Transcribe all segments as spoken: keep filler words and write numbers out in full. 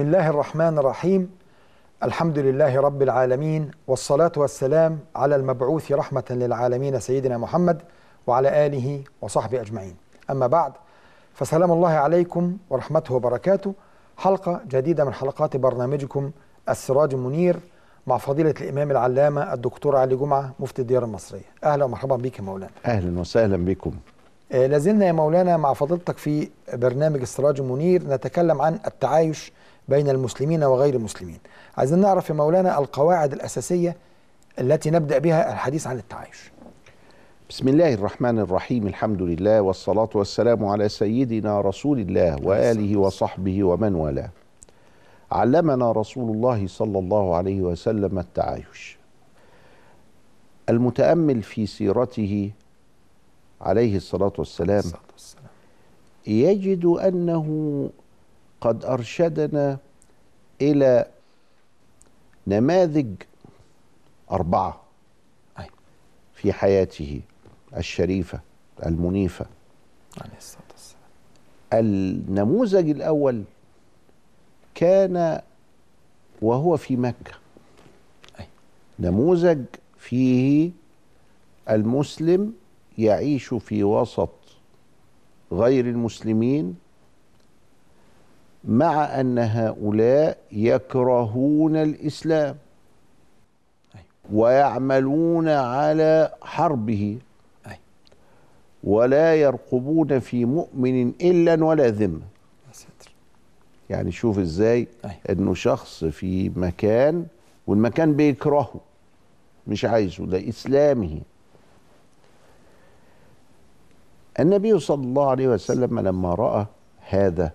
بسم الله الرحمن الرحيم. الحمد لله رب العالمين، والصلاة والسلام على المبعوث رحمة للعالمين سيدنا محمد وعلى آله وصحبه أجمعين. أما بعد، فسلام الله عليكم ورحمته وبركاته. حلقة جديدة من حلقات برنامجكم السراج المنير مع فضيلة الإمام العلامة الدكتور علي جمعة مفتي الديار المصرية. أهلا ومرحبا بك يا مولانا. أهلا وسهلا بكم. آه لازلنا يا مولانا مع فضيلتك في برنامج السراج المنير نتكلم عن التعايش بين المسلمين وغير المسلمين. عايزين نعرف يا مولانا القواعد الأساسية التي نبدأ بها الحديث عن التعايش. بسم الله الرحمن الرحيم، الحمد لله والصلاة والسلام على سيدنا رسول الله وآله وصحبه ومن والاه. علمنا رسول الله صلى الله عليه وسلم التعايش. المتأمل في سيرته عليه الصلاة والسلام يجد أنه قد أرشدنا إلى نماذج أربعة في حياته الشريفة المنيفة. عليه الصلاة والسلام. النموذج الأول كان وهو في مكة، نموذج فيه المسلم يعيش في وسط غير المسلمين، مع أن هؤلاء يكرهون الإسلام ويعملون على حربه ولا يرقبون في مؤمن إلا ولا ذمة. يعني شوف إزاي أنه شخص في مكان والمكان بيكرهه، مش عايزه لإسلامه. النبي صلى الله عليه وسلم لما رأى هذا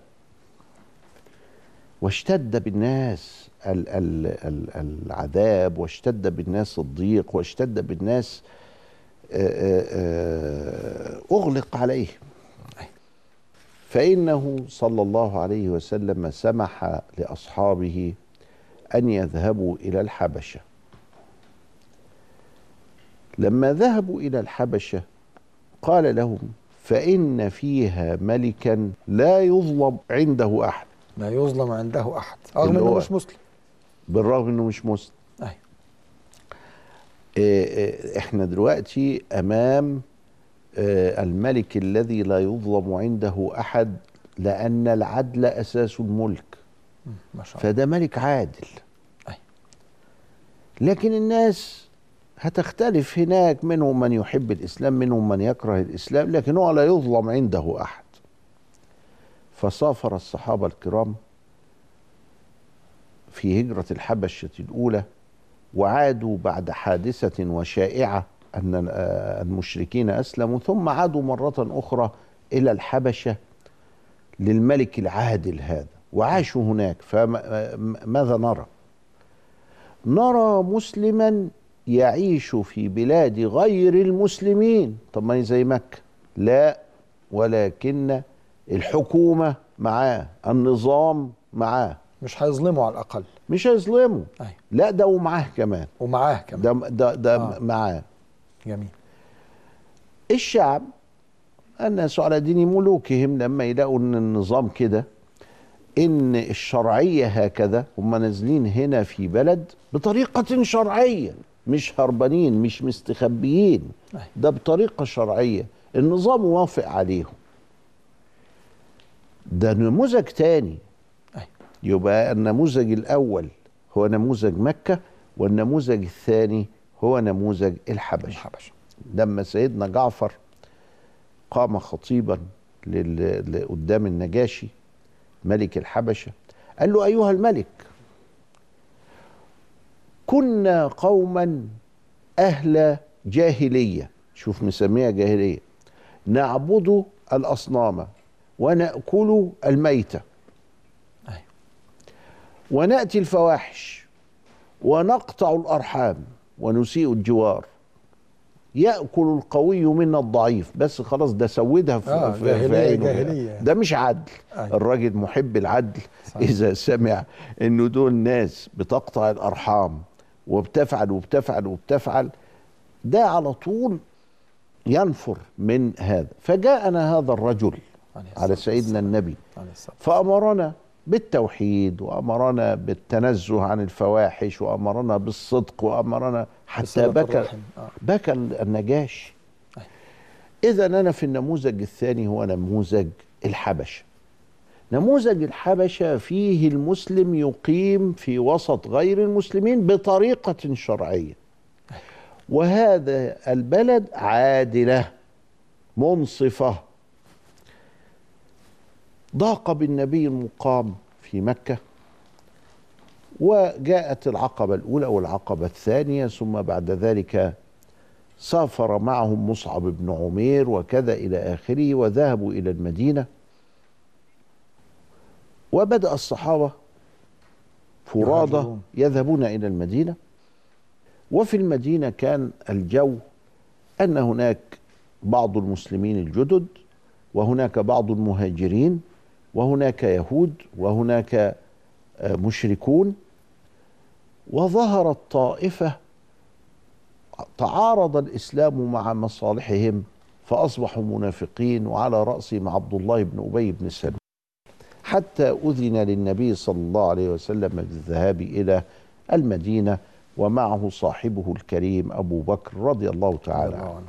واشتد بالناس ال ال ال العذاب، واشتد بالناس الضيق، واشتد بالناس آآ آآ أغلق عليه، فإنه صلى الله عليه وسلم سمح لأصحابه أن يذهبوا إلى الحبشة. لما ذهبوا إلى الحبشة قال لهم: فإن فيها ملكا لا يظلم عنده أحد. لا يظلم عنده أحد رغم أنه مش مسلم. بالرغم أنه مش مسلم. أي. إحنا دلوقتي أمام الملك الذي لا يظلم عنده أحد، لأن العدل أساس الملك. ما شاء الله. فده ملك عادل. أي. لكن الناس هتختلف هناك، منهم من يحب الإسلام، منهم من يكره الإسلام، لكن هو لا يظلم عنده أحد. فسافر الصحابة الكرام في هجرة الحبشة الأولى، وعادوا بعد حادثة وشائعة أن المشركين أسلموا، ثم عادوا مرة أخرى إلى الحبشة للملك العادل هذا، وعاشوا هناك. فماذا نرى؟ نرى مسلما يعيش في بلاد غير المسلمين. طب ما هي زي مكة؟ لا، ولكن الحكومة معاه، النظام معاه، مش هيظلمه على الأقل. مش هيظلمه. أي. لا، ده ومعاه كمان. ومعاه كمان. ده ده, ده آه. معاه. جميل. الشعب، الناس على دين ملوكهم، لما يلاقوا ان النظام كده، ان الشرعية هكذا، هم نازلين هنا في بلد بطريقة شرعية، مش هربانين، مش مستخبيين. أي. ده بطريقة شرعية، النظام موافق عليهم. ده نموذج تاني. أي. يبقى النموذج الأول هو نموذج مكة، والنموذج الثاني هو نموذج الحبشة. الحبشة. لما سيدنا جعفر قام خطيبا قدام النجاشي ملك الحبشة، قال له: أيها الملك، كنا قوما أهل جاهلية، شوف مسميها جاهلية، نعبد الأصنام ونأكل الميتة ونأتي الفواحش ونقطع الأرحام ونسيء الجوار، يأكل القوي منا الضعيف. بس خلاص، ده سودها في, آه في, جاهلية في عينه. جاهلية. ده مش عدل. أي. الراجل محب العدل. صحيح. إذا سمع إنه دول ناس بتقطع الأرحام وبتفعل وبتفعل وبتفعل، ده على طول ينفر من هذا. فجاءنا هذا الرجل على سيدنا النبي فأمرنا بالتوحيد، وأمرنا بالتنزه عن الفواحش، وأمرنا بالصدق، وأمرنا حتى بكى آه. بكى النجاشي. أي. إذا أنا في النموذج الثاني هو نموذج الحبشة. نموذج الحبشة فيه المسلم يقيم في وسط غير المسلمين بطريقة شرعية، وهذا البلد عادلة منصفة. ضاق بالنبي المقام في مكة، وجاءت العقبة الأولى والعقبة الثانية، ثم بعد ذلك سافر معهم مصعب بن عمير وكذا إلى آخره، وذهبوا إلى المدينة. وبدأ الصحابة فرادى يذهبون إلى المدينة. وفي المدينة كان الجو أن هناك بعض المسلمين الجدد، وهناك بعض المهاجرين، وهناك يهود، وهناك مشركون. وظهرت طائفة تعارض الإسلام مع مصالحهم فأصبحوا منافقين، وعلى رأسهم عبد الله بن أبي بن سلول، حتى أذن للنبي صلى الله عليه وسلم بالذهاب إلى المدينة ومعه صاحبه الكريم أبو بكر رضي الله تعالى عنه.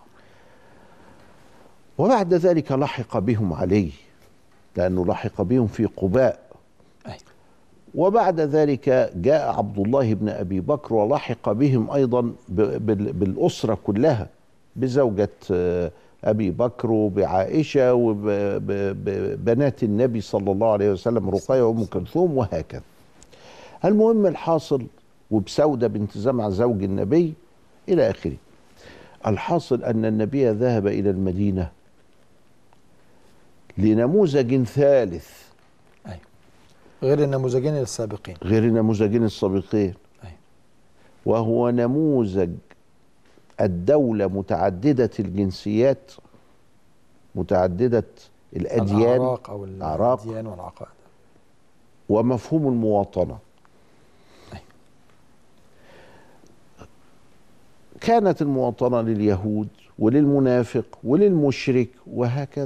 وبعد ذلك لحق بهم علي، لأنه لحق بهم في قباء. وبعد ذلك جاء عبد الله بن أبي بكر ولحق بهم أيضا بالأسرة كلها، بزوجة أبي بكر وبعائشة وبنات النبي صلى الله عليه وسلم رقية وأم كلثوم وهكذا. المهم الحاصل، وبسودة بنت زمعة زوج النبي إلى آخره. الحاصل أن النبي ذهب إلى المدينة لنموذج ثالث، أي. غير النموذجين السابقين غير النموذجين السابقين أي. وهو نموذج الدولة متعددة الجنسيات، متعددة الأديان، الأعراق أو الأديان والعقائد، ومفهوم المواطنة. أي. كانت المواطنة لليهود وللمنافق وللمشرك وهكذا.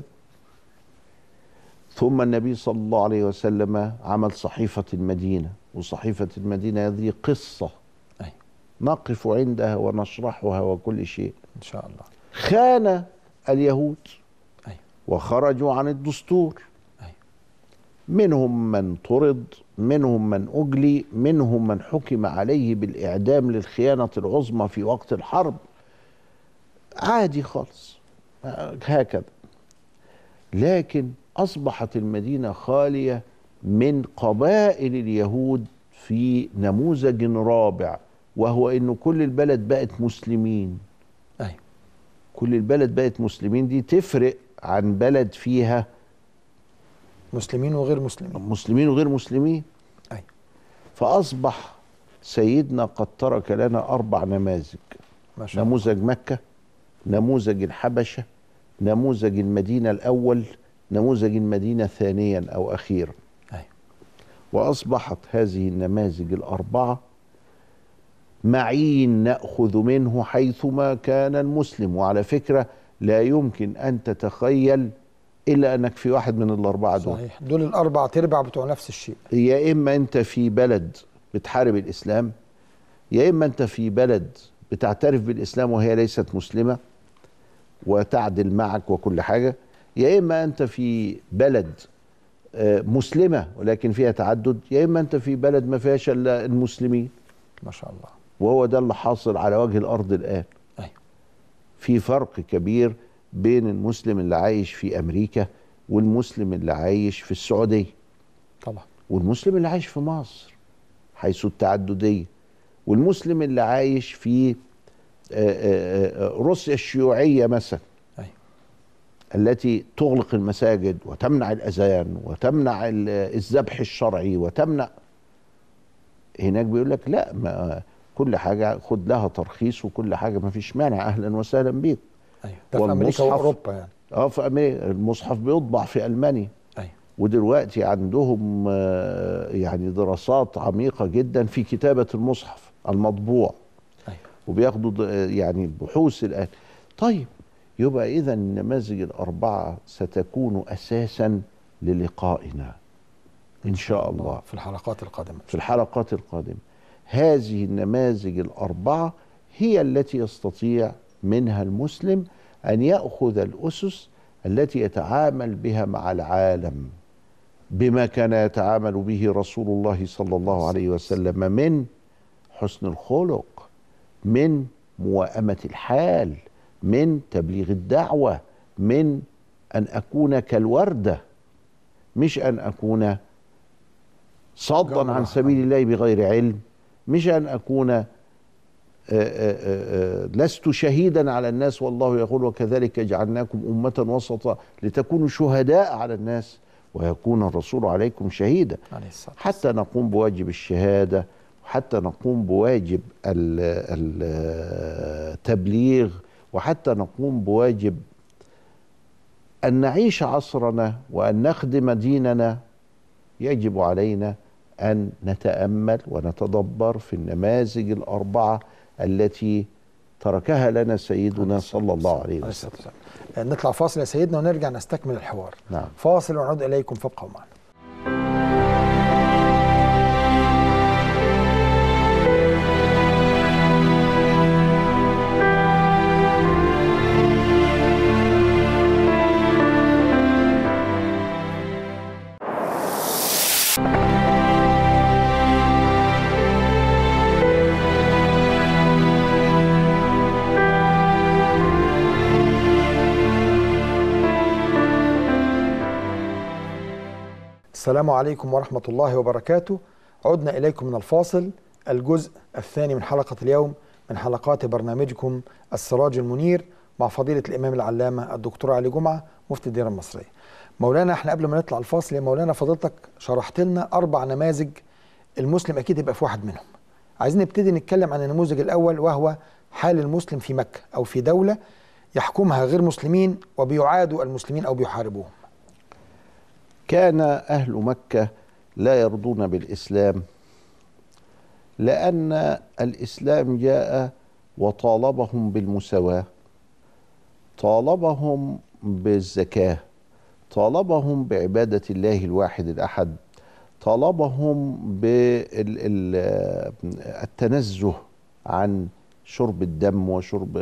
ثم النبي صلى الله عليه وسلم عمل صحيفة المدينة، وصحيفة المدينة هذه قصة أي. نقف عندها ونشرحها وكل شيء إن شاء الله. خان اليهود أي. وخرجوا عن الدستور. أي. منهم من طرد، منهم من أجلي، منهم من حكم عليه بالإعدام للخيانة العظمى في وقت الحرب. عادي خالص هكذا. لكن أصبحت المدينة خالية من قبائل اليهود في نموذج رابع، وهو إنه كل البلد بقت مسلمين. أي. كل البلد بقت مسلمين، دي تفرق عن بلد فيها مسلمين وغير مسلمين، مسلمين وغير مسلمين. أي. فأصبح سيدنا قد ترك لنا أربع نماذج: ما شاء الله. نموذج مكة، نموذج الحبشة، نموذج المدينة الأول، نموذج المدينة ثانيا أو أخيرا. أي. وأصبحت هذه النماذج الأربعة معين نأخذ منه حيثما كان المسلم. وعلى فكرة لا يمكن أن تتخيل إلا أنك في واحد من الأربعة دول. صحيح، دول الأربع تربع بتوع نفس الشيء. يا إما أنت في بلد بتحارب الإسلام، يا إما أنت في بلد بتعترف بالإسلام وهي ليست مسلمة وتعدل معك وكل حاجة، يا إما أنت في بلد مسلمة ولكن فيها تعدد، يا إما أنت في بلد ما فيهاش إلا المسلمين. ما شاء الله. وهو ده اللي حاصل على وجه الأرض الآن. أي. في فرق كبير بين المسلم اللي عايش في أمريكا والمسلم اللي عايش في السعودية طبعا، والمسلم اللي عايش في مصر حيث التعددية، والمسلم اللي عايش في روسيا الشيوعية مثلا، أي. التي التي تغلق المساجد وتمنع الأذان وتمنع الذبح الشرعي وتمنع. هناك بيقول لك لا، ما كل حاجة خد لها ترخيص وكل حاجة ما فيش مانع، أهلا وسهلا بيك. أيوة. ده في أمريكا وأوروبا يعني. اه في أمريكا المصحف بيطبع في ألمانيا. أيوة. ودلوقتي عندهم يعني دراسات عميقة جدا في كتابة المصحف المطبوع. أيوة. وبياخدوا يعني بحوث الآن. طيب يبقى إذا النماذج الأربعة ستكون أساسا للقائنا. إن شاء الله في الحلقات القادمة. في الحلقات القادمة. هذه النماذج الأربعة هي التي يستطيع منها المسلم أن يأخذ الأسس التي يتعامل بها مع العالم بما كان يتعامل به رسول الله صلى الله عليه وسلم من حسن الخلق، من موائمة الحال، من تبليغ الدعوة، من أن أكون كالوردة، مش أن أكون صدا عن سبيل الله بغير علم، مش أن أكون آآ آآ لست شهيدا على الناس والله يقول وكذلك جعلناكم أمة وسطا لتكونوا شهداء على الناس ويكون الرسول عليكم شهيدا، حتى نقوم بواجب الشهادة، وحتى نقوم بواجب التبليغ، وحتى نقوم بواجب أن نعيش عصرنا وأن نخدم ديننا. يجب علينا أن نتأمل ونتدبر في النماذج الأربعة التي تركها لنا سيدنا صلى الله عليه وسلم. نطلع فاصل يا سيدنا ونرجع نستكمل الحوار. نعم. فاصل ونعود إليكم، فابقوا معنا. السلام عليكم ورحمة الله وبركاته. عدنا إليكم من الفاصل، الجزء الثاني من حلقة اليوم من حلقات برنامجكم السراج المنير مع فضيلة الإمام العلامة الدكتور علي جمعة مفتي الديار المصرية. مولانا، احنا قبل ما نطلع الفاصل يا مولانا فضيلتك شرحت لنا أربع نماذج المسلم أكيد يبقى في واحد منهم. عايزين نبتدي نتكلم عن النموذج الأول، وهو حال المسلم في مكة أو في دولة يحكمها غير مسلمين وبيعادوا المسلمين أو بيحاربوهم. كان أهل مكة لا يرضون بالإسلام لأن الإسلام جاء وطالبهم بالمساواة، طالبهم بالزكاة، طالبهم بعبادة الله الواحد الأحد، طالبهم بالتنزه عن شرب الدم وشرب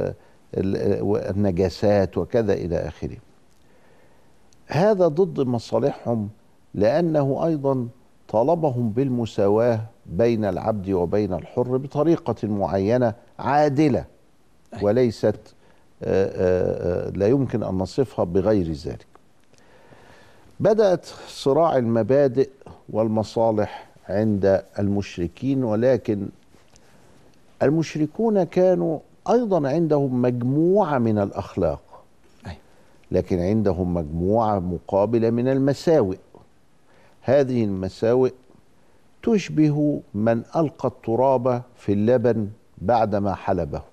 النجاسات وكذا إلى آخره. هذا ضد مصالحهم، لأنه أيضا طالبهم بالمساواة بين العبد وبين الحر بطريقة معينة عادلة، وليست لا يمكن أن نصفها بغير ذلك. بدأت صراع المبادئ والمصالح عند المشركين، ولكن المشركون كانوا أيضا عندهم مجموعة من الأخلاق، لكن عندهم مجموعة مقابلة من المساوئ. هذه المساوئ تشبه من ألقى التراب في اللبن بعدما حلبه،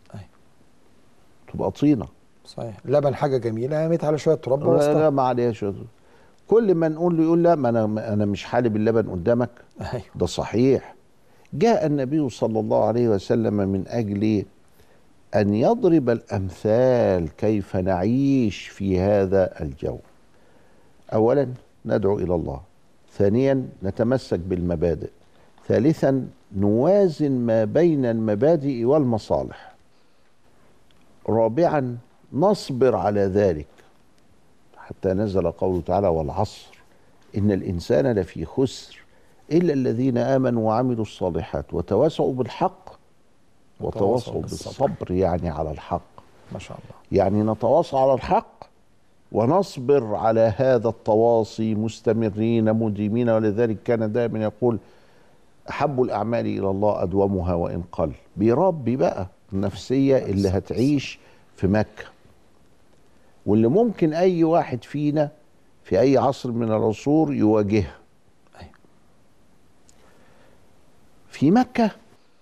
تبقى طينة. صحيح، اللبن حاجة جميلة قامت على شوية تراب لا, لا ما عليها شوية. كل ما نقول له يقول لا، ما أنا, أنا مش حالب اللبن قدامك. أيوه. ده صحيح. جاء النبي صلى الله عليه وسلم من أجل أن يضرب الأمثال كيف نعيش في هذا الجو. أولا ندعو إلى الله، ثانيا نتمسك بالمبادئ، ثالثا نوازن ما بين المبادئ والمصالح، رابعا نصبر على ذلك حتى نزل قوله تعالى والعصر إن الإنسان لفي خسر إلا الذين آمنوا وعملوا الصالحات وتواصوا بالحق وتواصوا بالصبر، يعني على الحق. ما شاء الله. يعني نتواصى على الحق ونصبر على هذا التواصي مستمرين مديمين. ولذلك كان دائما يقول أحب الأعمال إلى الله أدومها وإن قل. بيربي بقى النفسية اللي هتعيش في مكة، واللي ممكن أي واحد فينا في أي عصر من العصور يواجهها. في مكة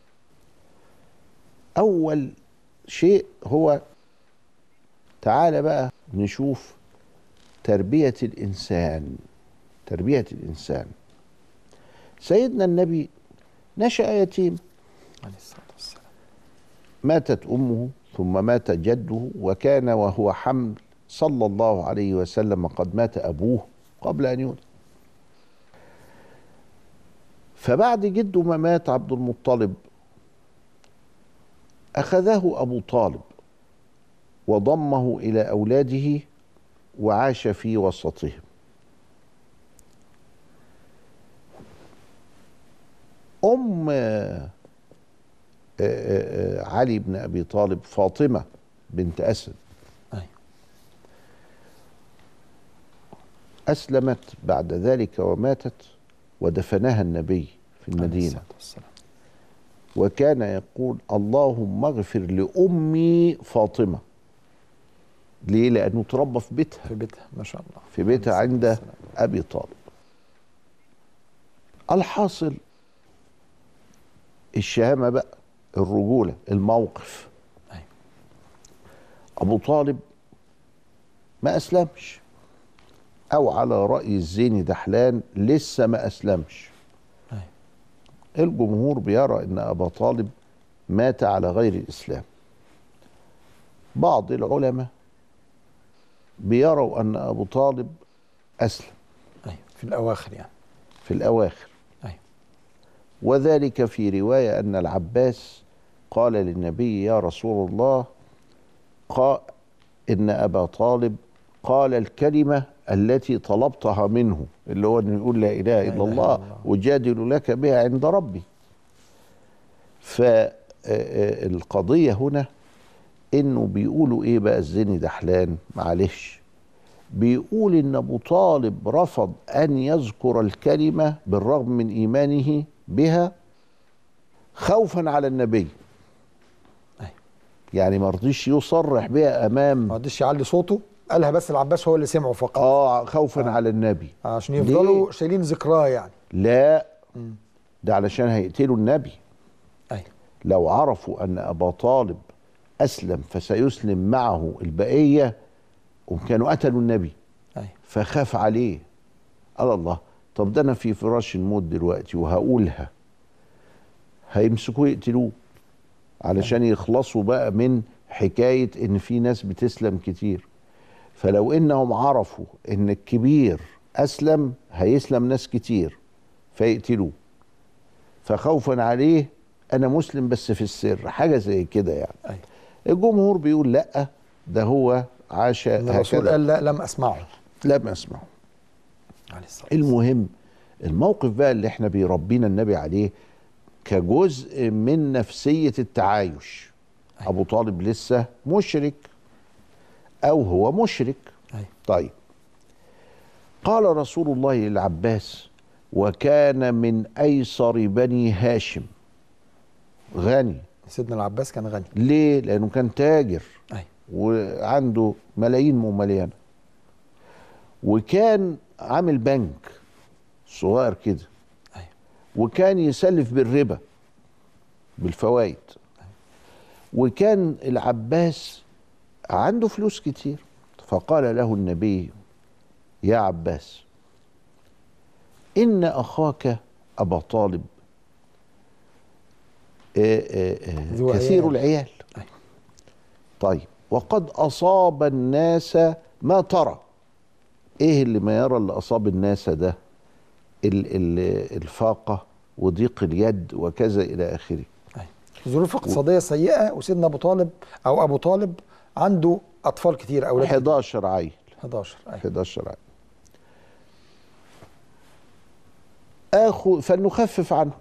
أول شيء هو، تعال بقى نشوف تربية الإنسان. تربية الإنسان، سيدنا النبي نشأ يتيم عليه الصلاة والسلام، ماتت أمه ثم مات جده، وكان وهو حمل صلى الله عليه وسلم قد مات أبوه قبل أن يولد. فبعد جده ما مات عبد المطلب أخذه أبو طالب وضمه إلى أولاده وعاش في وسطهم. أم علي بن أبي طالب فاطمة بنت أسد أسلمت بعد ذلك وماتت، ودفنها النبي في المدينة، وكان يقول اللهم اغفر لأمي فاطمة. ليه؟ لأنه تربى في بيتها في بيتها ما شاء الله، في بيتها عند أبي طالب. الحاصل الشهامة بقى، الرجولة، الموقف. أيوة. أبو طالب ما أسلمش، أو على رأي الزيني دحلان لسه ما أسلمش. أيوة. الجمهور بيرى أن أبا طالب مات على غير الإسلام. بعض العلماء بيروا أن أبو طالب أسلم. أيوة. في الأواخر يعني في الأواخر. أيوة. وذلك في رواية أن العباس قال للنبي يا رسول الله، قال إن أبا طالب قال الكلمة التي طلبتها منه، اللي هو أن يقول لا إله إلا الله أجادل لك بها عند ربي. فالقضية هنا إنه بيقولوا إيه بقى الزيني دحلان، معلش، بيقول إن أبو طالب رفض أن يذكر الكلمة بالرغم من إيمانه بها خوفا على النبي. أيوة. يعني ما رضيش يصرح بها أمام، ما رضيش يعلي صوته، قالها بس العباس هو اللي سمعه فقط. اه خوفا آه. على النبي، عشان يفضلوا شايلين ذكراه يعني. لا م. ده علشان هيقتلوا النبي. أيوة. لو عرفوا أن أبا طالب أسلم فسيسلم معه البقية وكانوا قتلوا النبي. أيوة. فخاف عليه، قال الله طب ده أنا في فراش الموت دلوقتي وهقولها، هيمسكوه يقتلوه علشان أيوة. يخلصوا بقى من حكاية إن في ناس بتسلم كتير. فلو إنهم عرفوا إن الكبير أسلم هيسلم ناس كتير فيقتلوه، فخوفا عليه أنا مسلم بس في السر، حاجة زي كده يعني. أيوة. الجمهور بيقول لأ، ده هو عاش هكذا. الرسول قال لا لم أسمعه لم أسمعه. المهم الموقف بقى اللي احنا بيربينا النبي عليه كجزء من نفسية التعايش. أيوة. أبو طالب لسه مشرك أو هو مشرك. أيوة. طيب قال رسول الله للعباس وكان من أيسر بني هاشم، غني. سيدنا العباس كان غني. ليه؟ لأنه كان تاجر. أيوة. وعنده ملايين مملينة، وكان عامل بنك صغير كده. أيوة. وكان يسلف بالربا بالفوائد. أيوة. وكان العباس عنده فلوس كتير، فقال له النبي يا عباس إن أخاك أبا طالب آآ آآ كثير عيال. العيال. أيوة. طيب وقد أصاب الناس ما ترى. إيه اللي ما يرى اللي أصاب الناس ده؟ الفاقة وضيق اليد وكذا إلى آخره. أيوة. ظروف اقتصادية و... سيئة، وسيدنا أبو طالب أو أبو طالب عنده أطفال كتير، أولاد حداشر عيل. حداشر أيوة. حداشر عيل. آخذ فلنخفف عنه،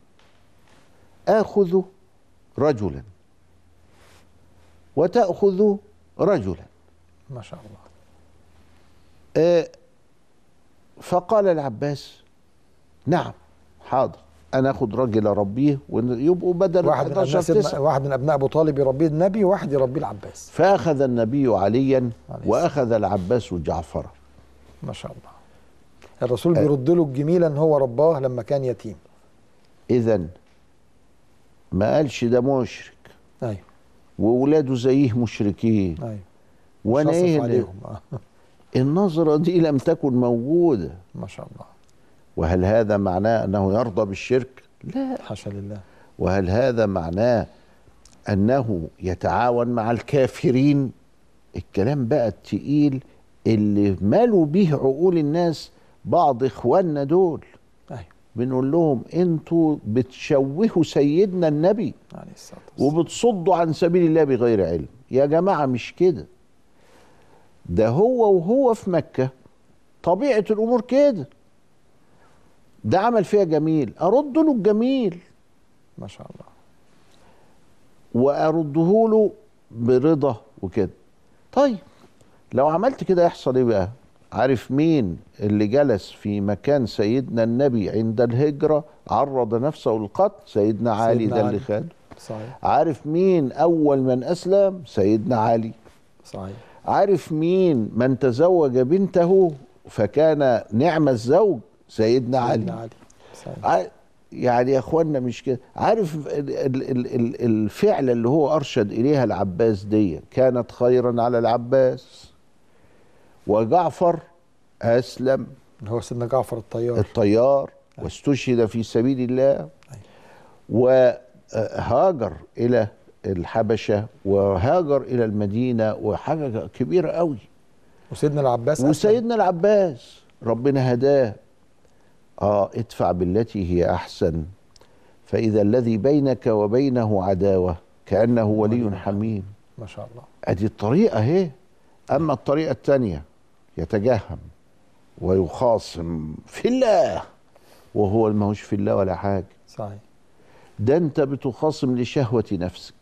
آخذ رجلا وتأخذ رجلا. ما شاء الله. آه فقال العباس نعم حاضر، أنا أخذ راجل أربيه ويبقوا بدل واحد من تسعة. واحد من أبناء أبو طالب يربيه النبي، وواحد يربيه العباس. فأخذ النبي عليا وأخذ العباس جعفرا. ما شاء الله. الرسول بيرد له الجميل ان هو رباه لما كان يتيم. اذا ما قالش ده مشرك. ايوه. واولاده زيه مشركين. ايوه. وانا ايه عليهم. النظرة دي لم تكن موجودة. ما شاء الله. وهل هذا معناه انه يرضى بالشرك؟ لا حاشا لله. وهل هذا معناه انه يتعاون مع الكافرين؟ الكلام بقى التقيل اللي مالوا به عقول الناس بعض اخواننا دول. أيوة. بنقول لهم انتوا بتشوهوا سيدنا النبي عليه الصلاة والسلام وبتصدوا عن سبيل الله بغير علم. يا جماعة مش كده، ده هو وهو في مكة طبيعة الأمور كده. ده عمل فيها جميل، أرد له الجميل ما شاء الله، وأرده له برضا وكده. طيب لو عملت كده يحصل ايه بقى؟ عارف مين اللي جلس في مكان سيدنا النبي عند الهجرة عرض نفسه للقتل؟ سيدنا علي. سيدنا ده علي. اللي خده. صحيح. عارف مين أول من أسلم؟ سيدنا علي. صحيح. عارف مين من تزوج بنته فكان نعم الزوج؟ سيدنا علي. سيدنا علي. صحيح. ع- يعني يا اخوانا مش كده. عارف ال- ال- ال- ال- الفعل اللي هو أرشد إليها العباس دي كانت خيرا على العباس، وجعفر أسلم اللي هو سيدنا جعفر الطيار. الطيار أيوة. واستشهد في سبيل الله، وهاجر إلى الحبشة وهاجر إلى المدينة، وحاجة كبيرة قوي. وسيدنا العباس أسلم. وسيدنا العباس ربنا هداه. اه ادفع بالتي هي أحسن فإذا الذي بينك وبينه عداوة كأنه ولي حميم. ما شاء الله. ادي الطريقة اهي. أما الطريقة الثانية يتجهم ويخاصم في الله وهو الماهوش في الله ولا حاجة. صحيح. ده انت بتخاصم لشهوة نفسك،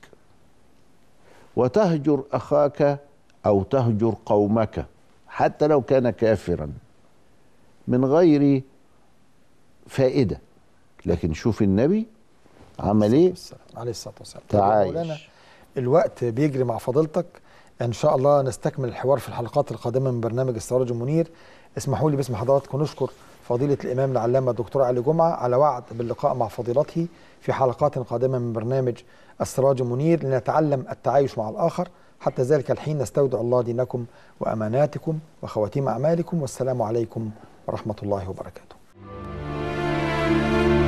وتهجر أخاك أو تهجر قومك حتى لو كان كافرا من غير فائدة. لكن شوف النبي عمل ايه؟ عليه الصلاة والسلام. تعايش. الوقت بيجري مع فضيلتك، ان شاء الله نستكمل الحوار في الحلقات القادمة من برنامج السراج المنير. اسمحوا لي باسم حضراتكم نشكر فضيلة الإمام العلامة الدكتور علي جمعة على وعد باللقاء مع فضيلته في حلقات قادمة من برنامج السراج المنير لنتعلم التعايش مع الآخر. حتى ذلك الحين نستودع الله دينكم وأماناتكم وخواتيم أعمالكم، والسلام عليكم ورحمة الله وبركاته.